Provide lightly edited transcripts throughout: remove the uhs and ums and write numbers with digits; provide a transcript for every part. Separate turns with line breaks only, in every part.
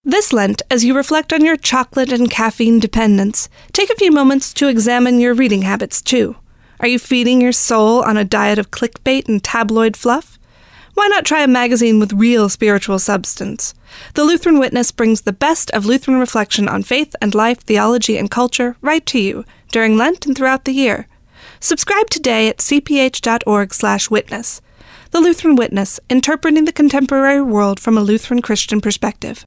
This Lent, as you reflect on your chocolate and caffeine dependence, take a few moments to examine your reading habits, too. Are you feeding your soul on a diet of clickbait and tabloid fluff? Why not try a magazine with real spiritual substance? The Lutheran Witness brings the best of Lutheran reflection on faith and life, theology, and culture right to you during Lent and throughout the year. Subscribe today at cph.org/witness. The Lutheran Witness, interpreting the contemporary world from a Lutheran Christian perspective.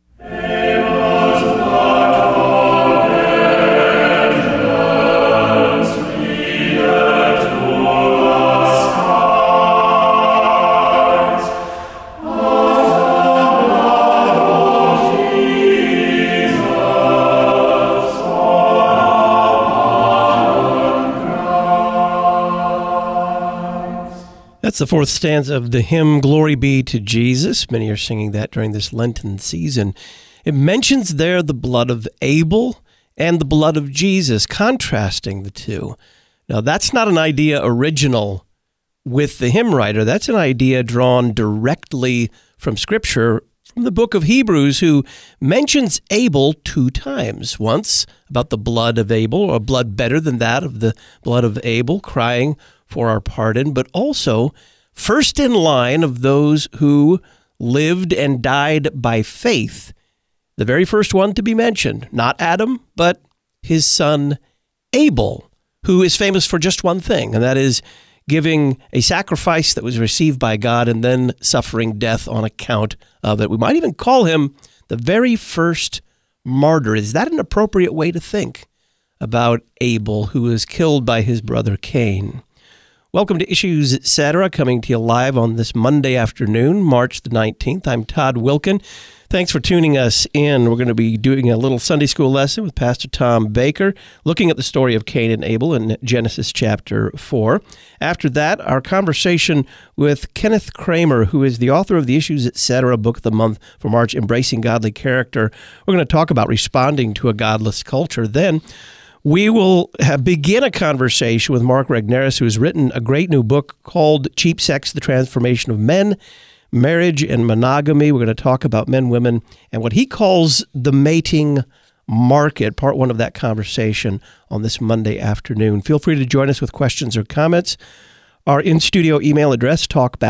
That's the fourth stanza of the hymn, Glory Be to Jesus. Many are singing that during this Lenten season. It mentions there the blood of Abel and the blood of Jesus, contrasting the two. Now, that's not an idea original with the hymn writer. That's an idea drawn directly from Scripture, from the book of Hebrews, who mentions Abel 2 times. Once about the blood of Abel, or blood better than that of the blood of Abel, crying for our pardon, but also first in line of those who lived and died by faith. The very first one to be mentioned, not Adam, but his son Abel, who is famous for just one thing, and that is giving a sacrifice that was received by God and then suffering death on account of it. We might even call him the very first martyr. Is that an appropriate way to think about Abel, who was killed by his brother Cain? Welcome to Issues Etc., coming to you live on this Monday afternoon, March the 19th. I'm Todd Wilkin. Thanks for tuning us in. We're going to be doing a little Sunday school lesson with Pastor Tom Baker, looking at the story of Cain and Abel in Genesis chapter 4. After that, our conversation with Kenneth Kramer, who is the author of the Issues Etc. book of the month for March, Embracing Godly Character. We're going to talk about responding to a godless culture. Then we will begin a conversation with Mark Regnerus, who has written a great new book called Cheap Sex, The Transformation of Men, Marriage and Monogamy. We're going to talk about men, women, and what he calls the mating market, part one of that conversation on this Monday afternoon. Feel free to join us with questions or comments. Our in-studio email address,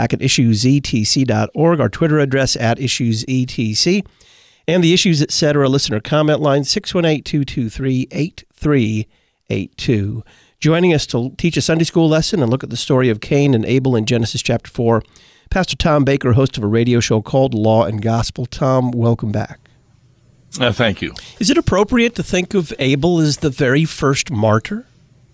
talkback@issuesetc.org, our Twitter address @issuesetc, and the Issues Etc. listener comment line, 618-223-8382. Joining us to teach a Sunday school lesson and look at the story of Cain and Abel in Genesis chapter 4, Pastor Tom Baker, host of a radio show called Law and Gospel. Tom, welcome back.
Thank you.
Is it appropriate to think of Abel as the very first martyr?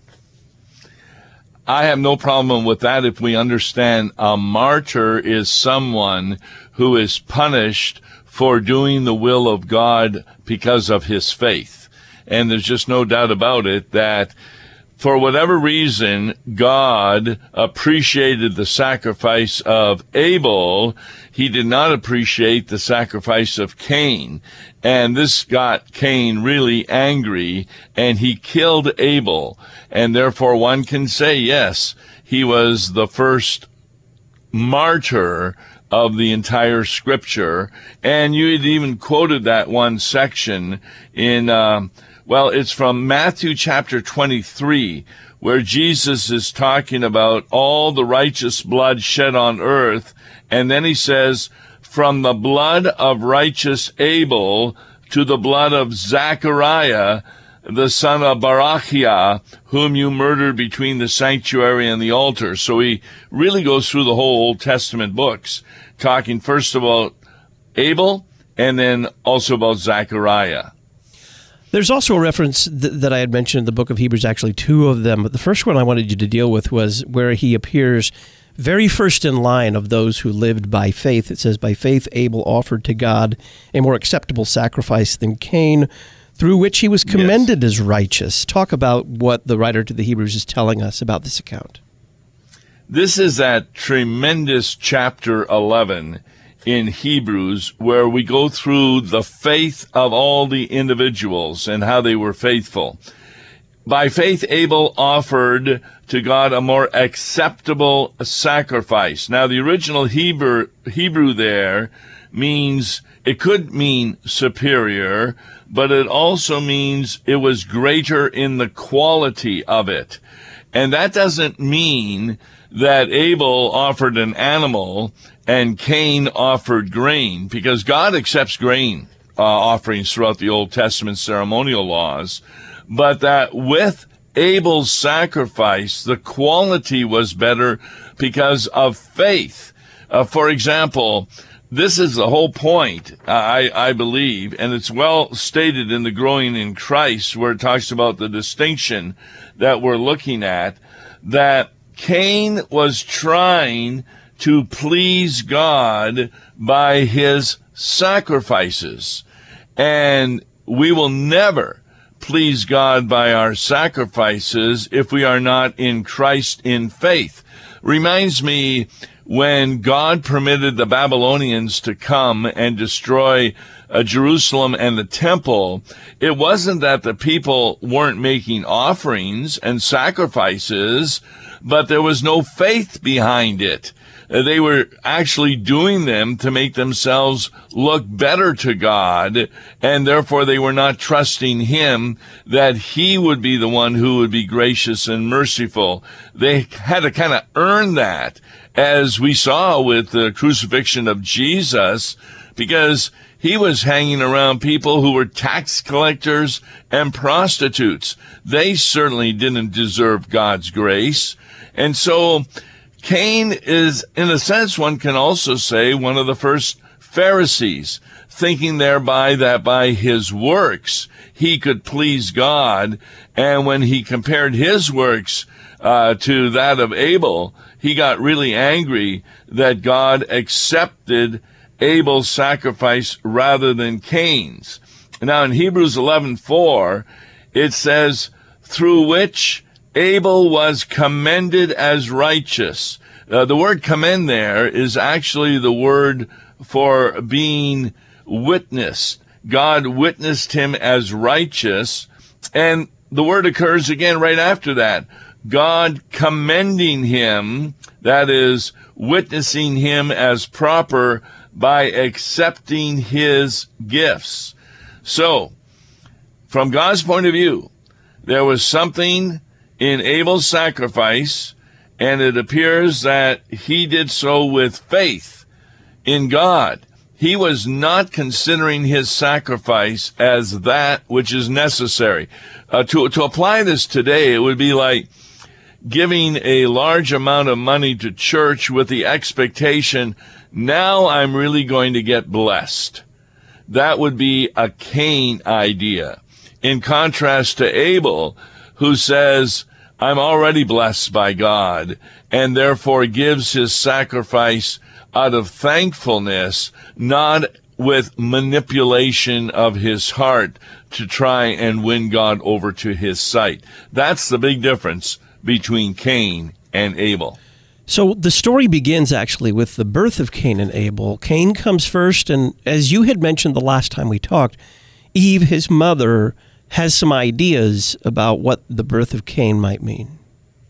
I have no problem with that if we understand a martyr is someone who is punished for doing the will of God because of his faith. And there's just no doubt about it that for whatever reason, God appreciated the sacrifice of Abel. He did not appreciate the sacrifice of Cain. And this got Cain really angry, and he killed Abel. And therefore one can say, yes, he was the first martyr of the entire Scripture. And you had even quoted that one section in, it's from Matthew chapter 23, where Jesus is talking about all the righteous blood shed on earth. And then he says, from the blood of righteous Abel to the blood of Zachariah, the son of Barachiah, whom you murdered between the sanctuary and the altar. So he really goes through the whole Old Testament books, talking first about Abel and then also about Zachariah.
There's also a reference that I had mentioned in the book of Hebrews, actually 2 of them. But the first one I wanted you to deal with was where he appears very first in line of those who lived by faith. It says, by faith Abel offered to God a more acceptable sacrifice than Cain, through which he was commended as righteous. Talk about what the writer to the Hebrews is telling us about this account.
This is that tremendous chapter 11 in Hebrews where we go through the faith of all the individuals and how they were faithful. By faith, Abel offered to God a more acceptable sacrifice. Now, the original Hebrew there it could mean superior, but it also means it was greater in the quality of it. And that doesn't mean that Abel offered an animal and Cain offered grain, because God accepts grain offerings throughout the Old Testament ceremonial laws, but that with Abel's sacrifice, the quality was better because of faith. For example, this is the whole point, I believe, and it's well stated in the Growing in Christ, where it talks about the distinction that we're looking at, that Cain was trying to please God by his sacrifices. And we will never please God by our sacrifices if we are not in Christ in faith. Reminds me when God permitted the Babylonians to come and destroy Jerusalem and the temple, it wasn't that the people weren't making offerings and sacrifices, but there was no faith behind it. They were actually doing them to make themselves look better to God, and therefore they were not trusting Him that He would be the one who would be gracious and merciful. They had to kind of earn that, as we saw with the crucifixion of Jesus, because He was hanging around people who were tax collectors and prostitutes. They certainly didn't deserve God's grace. And so Cain is, in a sense, one can also say, one of the first Pharisees, thinking thereby that by his works he could please God. And when he compared his works to that of Abel, he got really angry that God accepted Abel's sacrifice rather than Cain's. Now in Hebrews 11:4, it says, through which Abel was commended as righteous. The word commend there is actually the word for being witnessed. God witnessed him as righteous, and the word occurs again right after that. God commending him, that is, witnessing him as proper by accepting his gifts. So, from God's point of view, there was something in Abel's sacrifice, and it appears that he did so with faith in God. He was not considering his sacrifice as that which is necessary. To apply this today, it would be like giving a large amount of money to church with the expectation, now I'm really going to get blessed. That would be a Cain idea. In contrast to Abel, who says, I'm already blessed by God, and therefore gives his sacrifice out of thankfulness, not with manipulation of his heart to try and win God over to his side. That's the big difference between Cain and Abel.
So the story begins actually with the birth of Cain and Abel. Cain comes first, and as you had mentioned the last time we talked, Eve, his mother, has some ideas about what the birth of Cain might mean.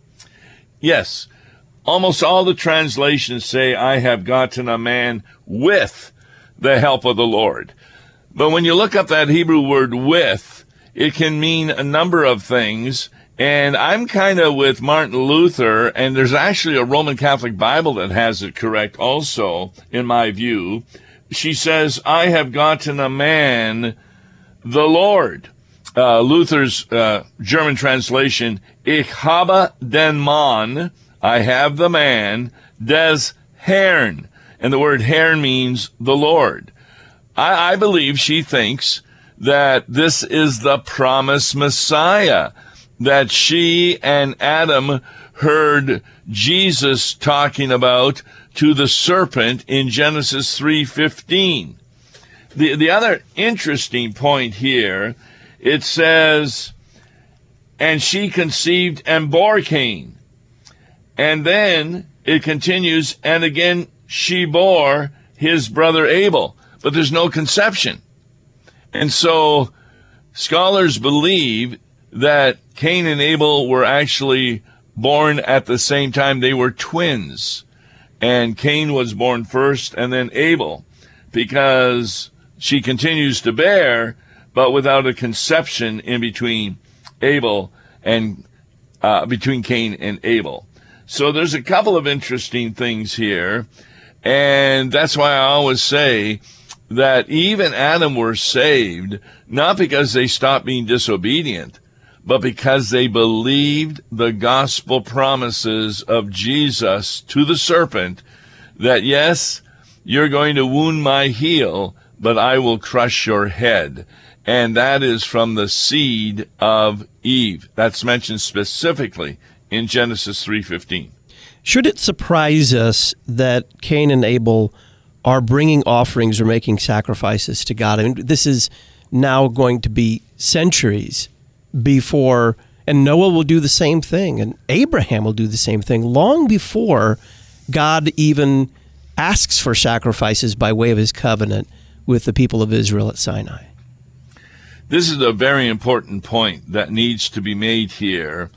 Yes. Almost all the translations say, I have gotten a man with the help of the Lord. But when you look up that Hebrew word with, it can mean a number of things. And I'm kind of with Martin Luther, and there's actually a Roman Catholic Bible that has it correct also, in my view. She says, I have gotten a man, the Lord. Luther's German translation, Ich habe den Mann, I have the man, des Herrn. And the word Herrn means the Lord. I believe she thinks that this is the promised Messiah that she and Adam heard Jesus talking about to the serpent in Genesis 3:15. The other interesting point here, it says, and she conceived and bore Cain. And then it continues, and again she bore his brother Abel. But there's no conception. And so scholars believe that Cain and Abel were actually born at the same time. They were twins. And Cain was born first and then Abel. because she continues to bear, but without a conception in between Abel and between Cain and Abel. So there's a couple of interesting things here, and that's why I always say that even Adam were saved, not because they stopped being disobedient, but because they believed the gospel promises of Jesus to the serpent, that yes, you're going to wound my heel, but I will crush your head. And that is from the seed of Eve. That's mentioned specifically in Genesis 3:15.
Should it surprise us that Cain and Abel are bringing offerings or making sacrifices to God? I mean, this is now going to be centuries before, and Noah will do the same thing, and Abraham will do the same thing, long before God even asks for sacrifices by way of his covenant with the people of Israel at Sinai.
This is a very important point that needs to be made here.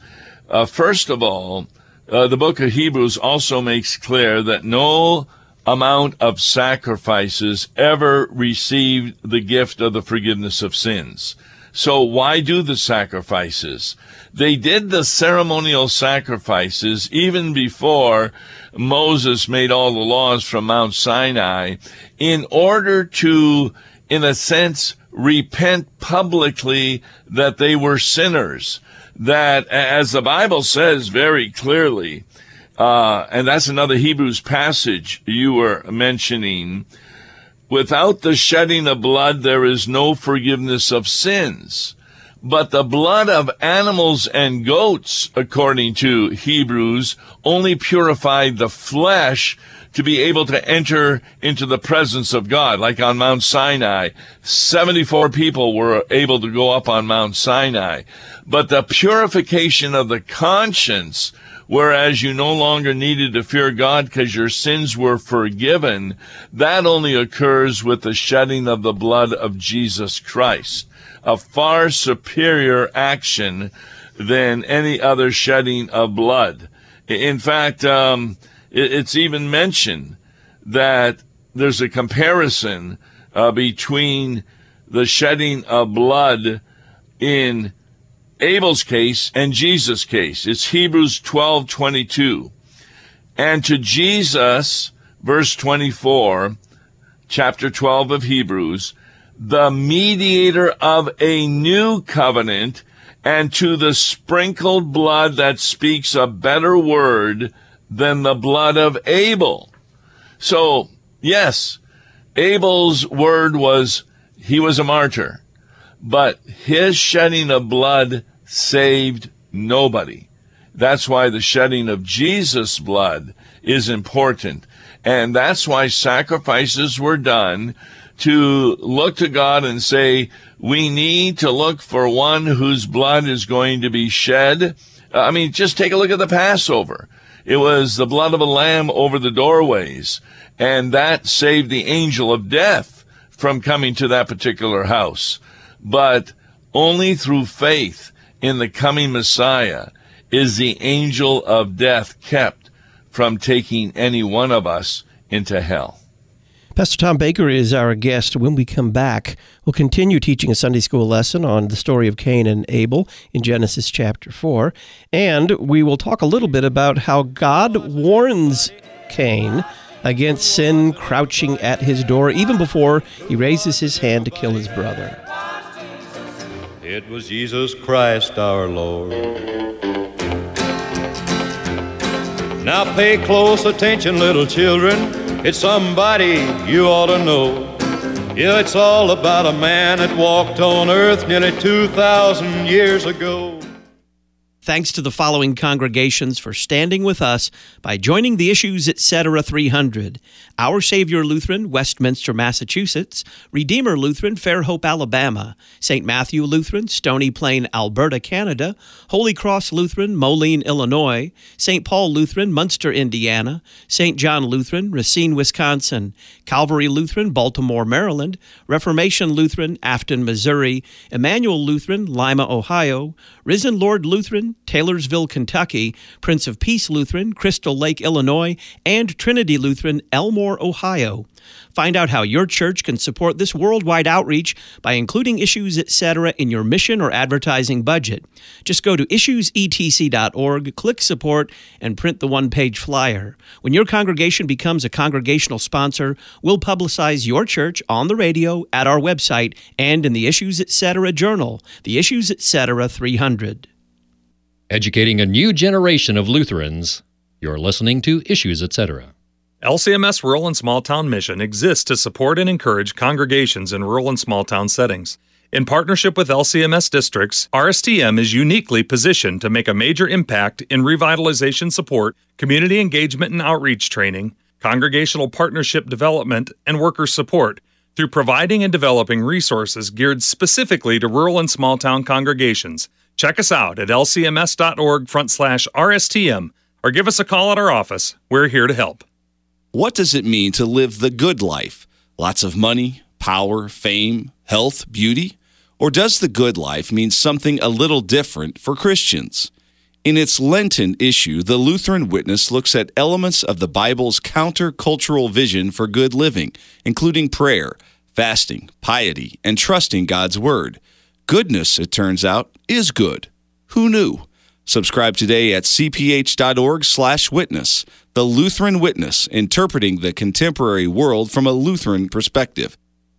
First of all, the book of Hebrews also makes clear that no amount of sacrifices ever received the gift of the forgiveness of sins. So why do the sacrifices? They did the ceremonial sacrifices even before Moses made all the laws from Mount Sinai in order to, in a sense, repent publicly that they were sinners. That, as the Bible says very clearly, and that's another Hebrews passage you were mentioning, without the shedding of blood, there is no forgiveness of sins. But the blood of animals and goats, according to Hebrews, only purified the flesh to be able to enter into the presence of God. Like on Mount Sinai, 74 people were able to go up on Mount Sinai. But the purification of the conscience, whereas you no longer needed to fear God because your sins were forgiven, that only occurs with the shedding of the blood of Jesus Christ, a far superior action than any other shedding of blood. In fact, it's even mentioned that there's a comparison between the shedding of blood in Abel's case and Jesus' case. It's Hebrews 12:22. And to Jesus, verse 24, chapter 12 of Hebrews, the mediator of a new covenant, and to the sprinkled blood that speaks a better word than the blood of Abel. So, yes, Abel's word was, he was a martyr, but his shedding of blood saved nobody. That's why the shedding of Jesus' blood is important. And that's why sacrifices were done, to look to God and say, we need to look for one whose blood is going to be shed. I mean, just take a look at the Passover. It was the blood of a lamb over the doorways, and that saved the angel of death from coming to that particular house. But only through faith in the coming Messiah is the angel of death kept from taking any one of us into hell.
Pastor Tom Baker is our guest. When we come back, we'll continue teaching a Sunday school lesson on the story of Cain and Abel in Genesis chapter 4. And we will talk a little bit about how God warns Cain against sin crouching at his door even before he raises his hand to kill his brother.
It was Jesus Christ our Lord. Now pay close attention, little children. It's somebody you ought to know. Yeah, it's all about a man that walked on earth nearly 2,000 years ago.
Thanks to the following congregations for standing with us by joining the Issues Etc. 300. Our Savior Lutheran, Westminster, Massachusetts. Redeemer Lutheran, Fairhope, Alabama. St. Matthew Lutheran, Stony Plain, Alberta, Canada. Holy Cross Lutheran, Moline, Illinois. St. Paul Lutheran, Munster, Indiana. St. John Lutheran, Racine, Wisconsin. Calvary Lutheran, Baltimore, Maryland. Reformation Lutheran, Afton, Missouri. Emmanuel Lutheran, Lima, Ohio. Risen Lord Lutheran, Taylorsville, Kentucky, Prince of Peace Lutheran, Crystal Lake, Illinois, and Trinity Lutheran, Elmore, Ohio. Find out how your church can support this worldwide outreach by including Issues Etc. in your mission or advertising budget. Just go to issuesetc.org, click Support, and print the one-page flyer. When your congregation becomes a congregational sponsor, we'll publicize your church on the radio, at our website, and in the Issues Etc. Journal, the Issues Etc. 300.
Educating a new generation of Lutherans. You're listening to Issues Etc.
LCMS Rural and Small Town Mission exists to support and encourage congregations in rural and small town settings. In partnership with LCMS districts, RSTM is uniquely positioned to make a major impact in revitalization support, community engagement and outreach training, congregational partnership development, and worker support through providing and developing resources geared specifically to rural and small town congregations. Check us out at lcms.org/RSTM or give us a call at our office. We're here to help.
What does it mean to live the good life? Lots of money, power, fame, health, beauty? Or does the good life mean something a little different for Christians? In its Lenten issue, the Lutheran Witness looks at elements of the Bible's counter-cultural vision for good living, including prayer, fasting, piety, and trusting God's Word. Goodness, it turns out, is good. Who knew? Subscribe today at cph.org/witness. The Lutheran Witness, interpreting the contemporary world from a Lutheran perspective.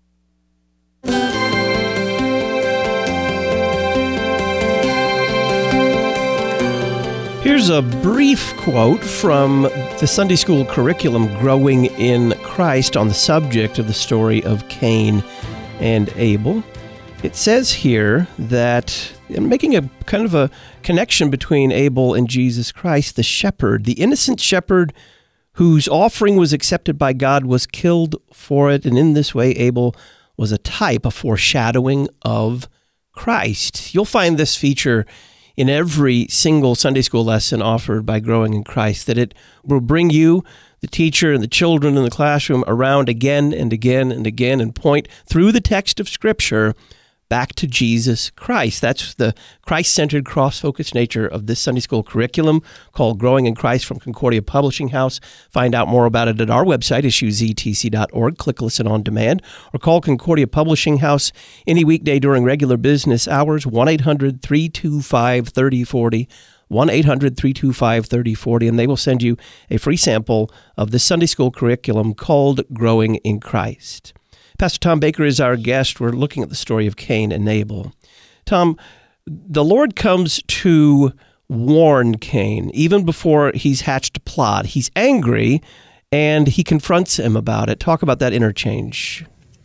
Here's a brief quote from the Sunday school curriculum, Growing in Christ, on the subject of the story of Cain and Abel. It says here that, making a kind of a connection between Abel and Jesus Christ, the shepherd, the innocent shepherd whose offering was accepted by God, was killed for it. And in this way, Abel was a type, a foreshadowing of Christ. You'll find this feature in every single Sunday school lesson offered by Growing in Christ, that it will bring you, the teacher and the children in the classroom, around again and again and again and point through the text of Scripture back to Jesus Christ. That's the Christ-centered, cross-focused nature of this Sunday school curriculum called Growing in Christ from Concordia Publishing House. Find out more about it at our website, issuesetc.org. Click Listen on Demand, or call Concordia Publishing House any weekday during regular business hours, 1-800-325-3040, 1-800-325-3040, and they will send you a free sample of this Sunday school curriculum called Growing in Christ. Pastor Tom Baker is our guest. We're looking at the story of Cain and Abel. Tom, the Lord comes to warn Cain even before he's hatched a plot. He's angry, and he confronts him about it. Talk about that interchange.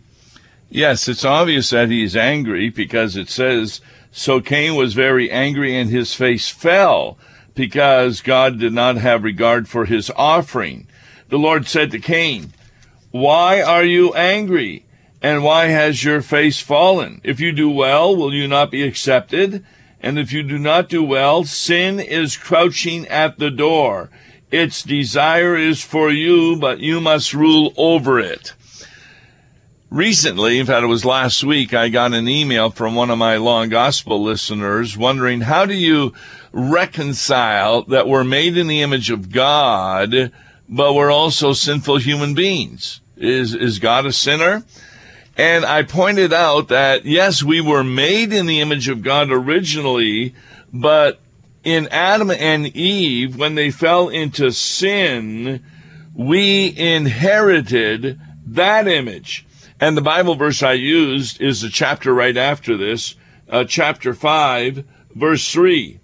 Yes, it's obvious that he's angry because it says, so Cain was very angry and his face fell because God did not have regard for his offering. The Lord said to Cain, why are you angry? And why has your face fallen? If you do well, will you not be accepted? And if you do not do well, sin is crouching at the door. Its desire is for you, but you must rule over it. Recently, in fact, it was last week, I got an email from one of my Law and Gospel listeners wondering, how do you reconcile that we're made in the image of God, but we're also sinful human beings? Is God a sinner? And I pointed out that, yes, we were made in the image of God originally, but in Adam and Eve, when they fell into sin, we inherited that image. And the Bible verse I used is the chapter right after this, chapter 5, verse 3.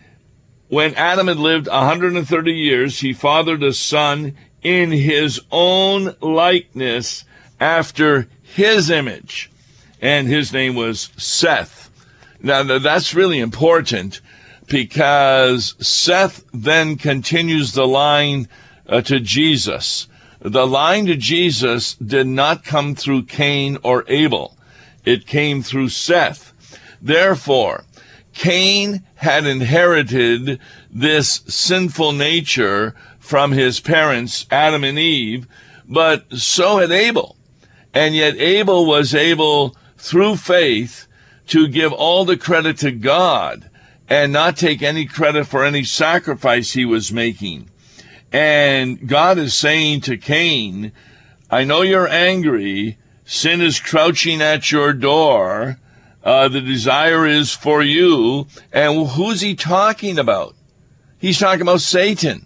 When Adam had lived 130 years, he fathered a son in his own likeness after his image, and his name was Seth. Now, that's really important because Seth then continues the line to Jesus. The line to Jesus did not come through Cain or Abel. It came through Seth. Therefore, Cain had inherited this sinful nature from his parents, Adam and Eve, but so had Abel. And yet Abel was able, through faith, to give all the credit to God and not take any credit for any sacrifice he was making. And God is saying to Cain, I know you're angry. Sin is crouching at your door. The desire is for you. And who's he talking about? He's talking about Satan.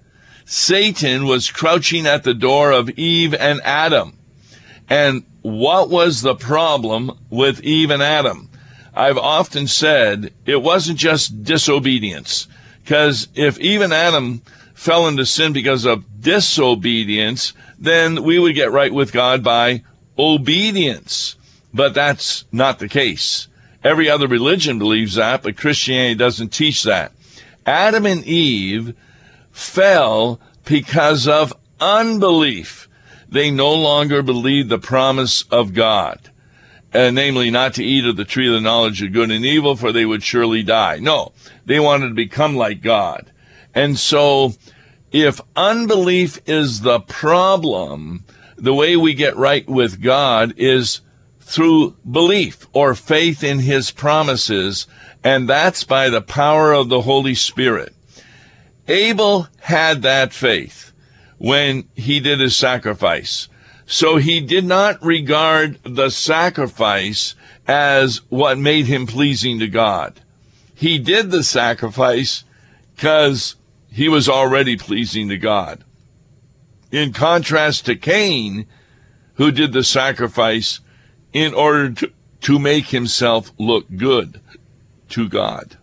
Satan was crouching at the door of Eve and Adam. And what was the problem with Eve and Adam? I've often said it wasn't just disobedience. Because if Eve and Adam fell into sin because of disobedience, then we would get right with God by obedience. But that's not the case. Every other religion believes that, but Christianity doesn't teach that. Adam and Eve fell because of unbelief. They no longer believed the promise of God, namely not to eat of the tree of the knowledge of good and evil, for they would surely die. No, they wanted to become like God. And so if unbelief is the problem, the way we get right with God is through belief or faith in his promises, and that's by the power of the Holy Spirit. Abel had that faith when he did his sacrifice. So he did not regard the sacrifice as what made him pleasing to God. He did the sacrifice because he was already pleasing to God. In contrast to Cain, who did the sacrifice in order to make himself look good to God.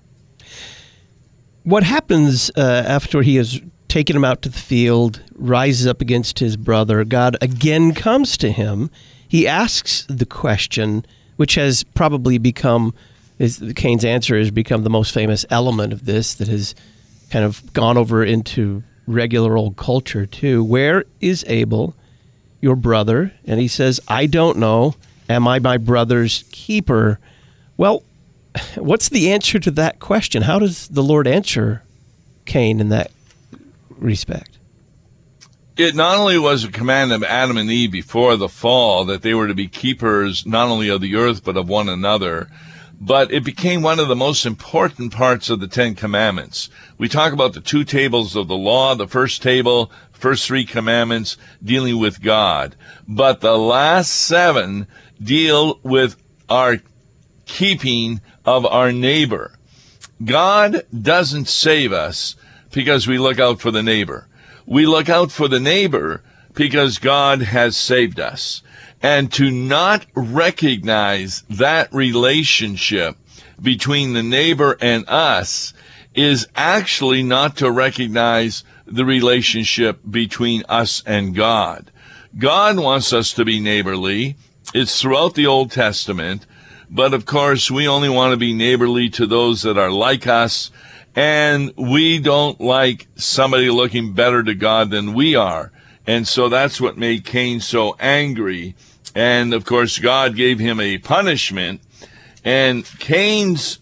What happens after he has taken him out to the field, rises up against his brother? God again comes to him. He asks the question, which has probably become, Cain's answer has become the most famous element of this that has kind of gone over into regular old culture too. Where is Abel, your brother? And he says, I don't know. Am I my brother's keeper? Well, what's the answer to that question? How does the Lord answer Cain in that respect?
It not only was a command of Adam and Eve before the fall that they were to be keepers not only of the earth but of one another, but it became one of the most important parts of the Ten Commandments. We talk about the two tables of the law, the first table, first three commandments dealing with God. But the last seven deal with our keeping of our neighbor. God doesn't save us because we look out for the neighbor. We look out for the neighbor because God has saved us. And to not recognize that relationship between the neighbor and us is actually not to recognize the relationship between us and God. God wants us to be neighborly. It's throughout the Old Testament. But of course, we only want to be neighborly to those that are like us. And we don't like somebody looking better to God than we are. And so that's what made Cain so angry. And of course, God gave him a punishment. And Cain's,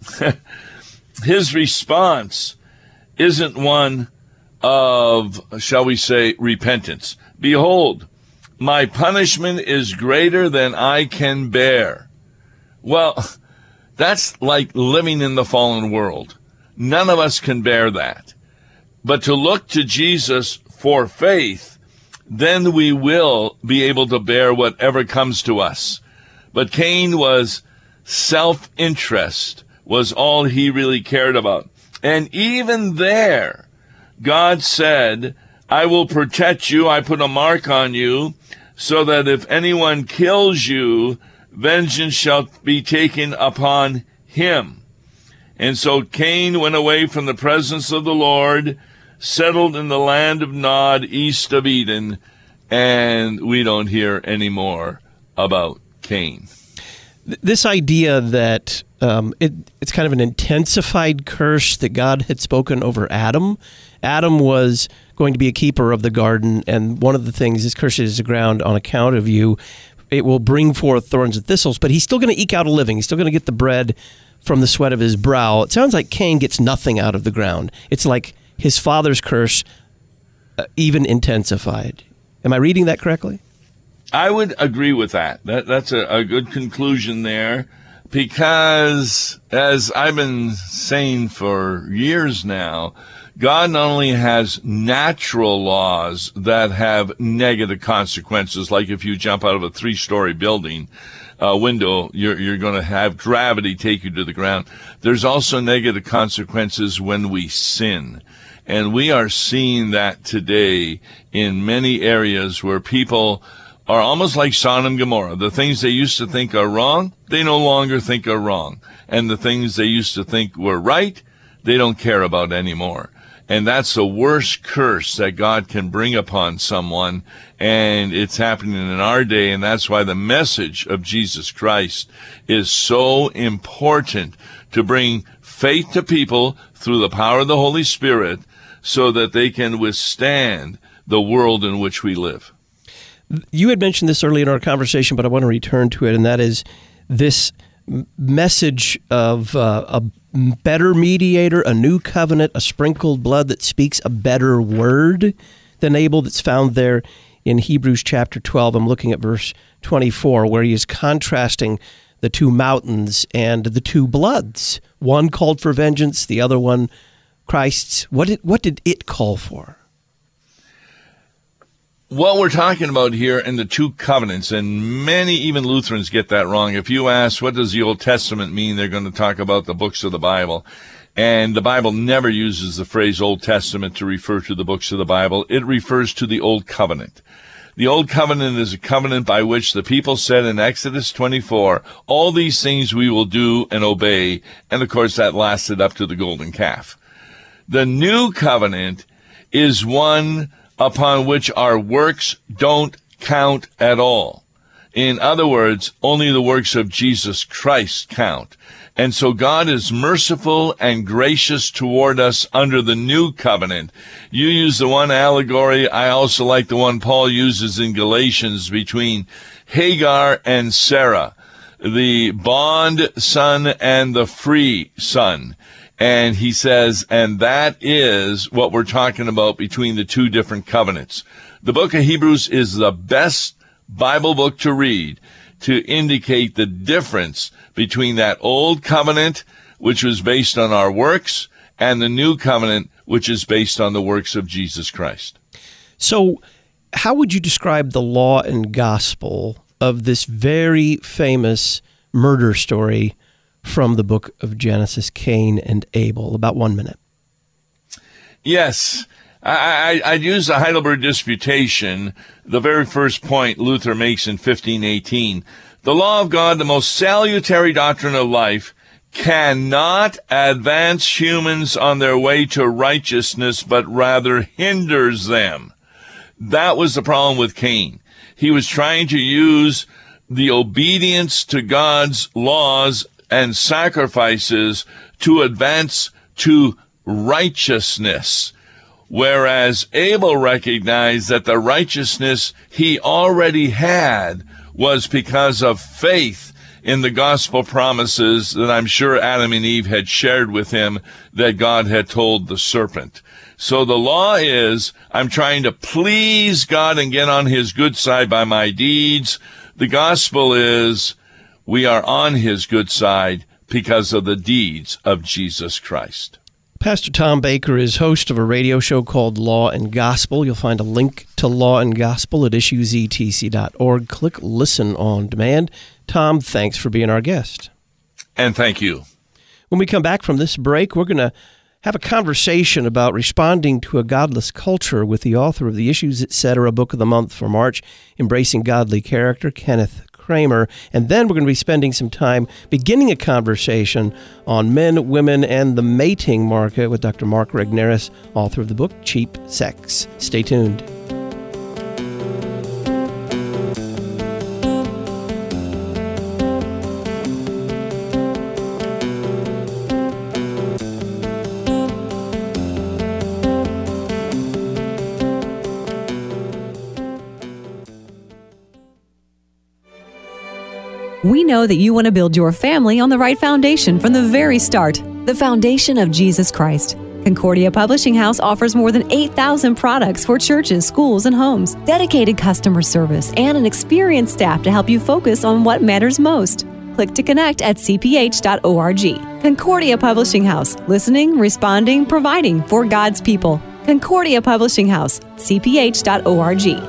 his response isn't one of, shall we say, repentance. Behold, my punishment is greater than I can bear. Well, that's like living in the fallen world. None of us can bear that. But to look to Jesus for faith, then we will be able to bear whatever comes to us. But Cain was self-interest, was all he really cared about. And even there, God said, I will protect you, I put a mark on you, so that if anyone kills you, vengeance shall be taken upon him. And so Cain went away from the presence of the Lord, settled in the land of Nod, east of Eden, and we don't hear any more about Cain.
This idea that it's kind of an intensified curse that God had spoken over Adam. Adam was going to be a keeper of the garden, and one of the things, this curse is the ground on account of you. It will bring forth thorns and thistles, but he's still going to eke out a living. He's still going to get the bread from the sweat of his brow. It sounds like Cain gets nothing out of the ground. It's like his father's curse even intensified. Am I reading that correctly?
I would agree with that. That's a good conclusion there. Because, as I've been saying for years now, God not only has natural laws that have negative consequences, like if you jump out of a 3-story building window, you're going to have gravity take you to the ground. There's also negative consequences when we sin. And we are seeing that today in many areas where people are almost like Sodom and Gomorrah. The things they used to think are wrong, they no longer think are wrong. And the things they used to think were right, they don't care about anymore. And that's the worst curse that God can bring upon someone. And it's happening in our day. And that's why the message of Jesus Christ is so important, to bring faith to people through the power of the Holy Spirit so that they can withstand the world in which we live.
You had mentioned this early in our conversation, but I want to return to it, and that is this message of a better mediator, a new covenant, a sprinkled blood that speaks a better word than Abel, that's found there in Hebrews chapter 12. I'm looking at verse 24, where he is contrasting the two mountains and the two bloods. One called for vengeance, the other one Christ's. What did it call for?
What we're talking about here in the two covenants, and many, even Lutherans, get that wrong. If you ask, what does the Old Testament mean, they're going to talk about the books of the Bible. And the Bible never uses the phrase Old Testament to refer to the books of the Bible. It refers to the Old Covenant. The Old Covenant is a covenant by which the people said in Exodus 24, all these things we will do and obey. And of course, that lasted up to the golden calf. The New Covenant is one upon which our works don't count at all. In other words, only the works of Jesus Christ count. And so God is merciful and gracious toward us under the new covenant. You use the one allegory. I also like the one Paul uses in Galatians between Hagar and Sarah, the bond son and the free son. And he says, and that is what we're talking about between the two different covenants. The book of Hebrews is the best Bible book to read to indicate the difference between that old covenant, which was based on our works, and the new covenant, which is based on the works of Jesus Christ.
So how would you describe the law and gospel of this very famous murder story from the book of Genesis, Cain and Abel? About 1 minute.
Yes. I'd use the Heidelberg Disputation, the very first point Luther makes in 1518. The law of God, the most salutary doctrine of life, cannot advance humans on their way to righteousness, but rather hinders them. That was the problem with Cain. He was trying to use the obedience to God's laws and sacrifices to advance to righteousness, whereas Abel recognized that the righteousness he already had was because of faith in the gospel promises that I'm sure Adam and Eve had shared with him that God had told the serpent. So the law is, I'm trying to please God and get on his good side by my deeds. The gospel is, we are on his good side because of the deeds of Jesus Christ.
Pastor Tom Baker is host of a radio show called Law and Gospel. You'll find a link to Law and Gospel at issuesetc.org. Click Listen on Demand. Tom, thanks for being our guest.
And thank you.
When we come back from this break, we're going to have a conversation about responding to a godless culture with the author of the Issues Etc. Book of the Month for March, Embracing Godly Character, Kenneth Kramer. And then we're going to be spending some time beginning a conversation on men, women, and the mating market with Dr. Mark Regnerus, author of the book Cheap Sex. Stay tuned.
We know that you want to build your family on the right foundation from the very start, the foundation of Jesus Christ. Concordia Publishing House offers more than 8,000 products for churches, schools, and homes, dedicated customer service, and an experienced staff to help you focus on what matters most. Click to connect at cph.org. Concordia Publishing House. Listening, responding, providing for God's people. Concordia Publishing House. cph.org.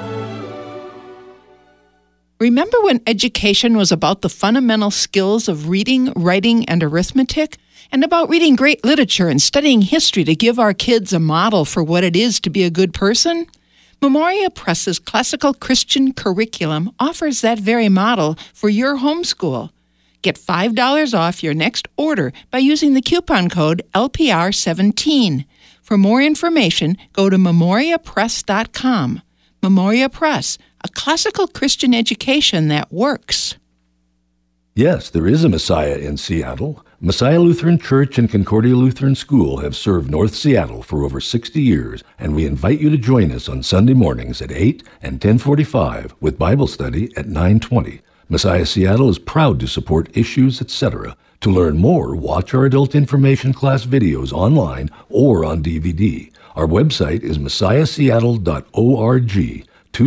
Remember when education was about the fundamental skills of reading, writing, and arithmetic? And about reading great literature and studying history to give our kids a model for what it is to be a good person? Memoria Press's classical Christian curriculum offers that very model for your homeschool. Get $5 off your next order by using the coupon code LPR17. For more information, go to memoriapress.com. Memoria Press, a classical Christian education that works.
Yes, there is a Messiah in Seattle. Messiah Lutheran Church and Concordia Lutheran School have served North Seattle for over 60 years, and we invite you to join us on Sunday mornings at 8 and 10:45 with Bible study at 9:20. Messiah Seattle is proud to support Issues, etc. To learn more, watch our adult information class videos online or on DVD. Our website is messiahseattle.org,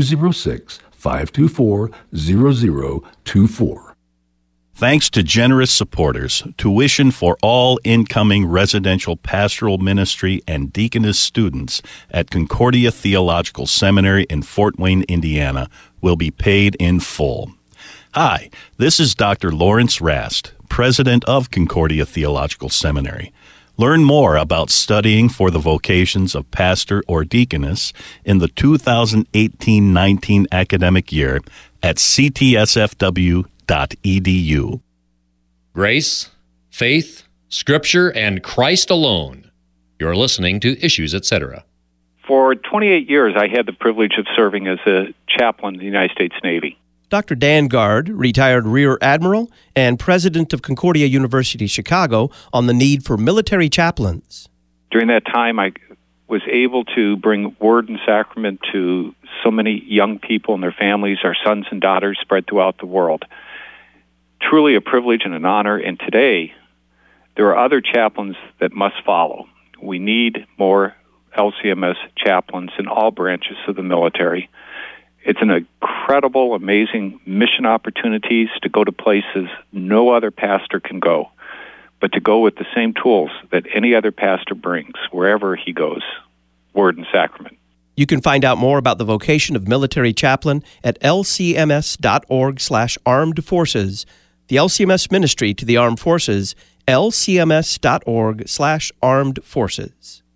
206-524-0024.
Thanks to generous supporters, tuition for all incoming residential pastoral ministry and deaconess students at Concordia Theological Seminary in Fort Wayne, Indiana, will be paid in full. Hi, this is Dr. Lawrence Rast, president of Concordia Theological Seminary. Learn more about studying for the vocations of pastor or deaconess in the 2018-19 academic year at ctsfw.edu.
Grace, faith, Scripture, and Christ alone. You're listening to Issues, Etc.
For 28 years, I had the privilege of serving as a chaplain in the United States Navy.
Dr. Dan Guard, retired Rear Admiral and president of Concordia University, Chicago, on the need for military chaplains.
During that time, I was able to bring Word and Sacrament to so many young people and their families, our sons and daughters spread throughout the world. Truly a privilege and an honor, and today there are other chaplains that must follow. We need more LCMS chaplains in all branches of the military. It's an incredible, amazing mission opportunities to go to places no other pastor can go, but to go with the same tools that any other pastor brings wherever he goes, Word and Sacrament.
You can find out more about the vocation of military chaplain at lcms.org/armed forces. The LCMS ministry to the armed forces, lcms.org/armed forces.